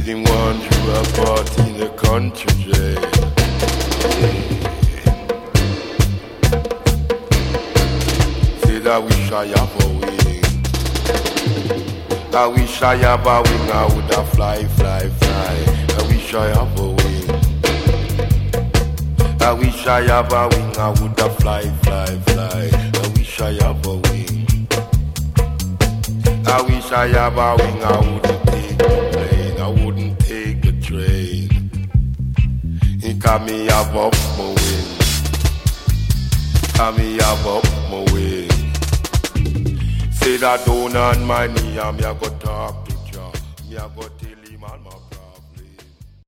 him one to a party in the country jail. Said I wish I have a wing. I wish I have a wing, I would have fly, fly, fly. I wish I have a wing. I wish I have a wing, I would have fly, fly, fly. I wish I have a wing. I wish I have a wing, I wouldn't take the plane, I wouldn't take the train. He can me have up my wing. Can me have up my wing. Say that down on my knee, I'm ya go talk to Jah. Me a go tell him all my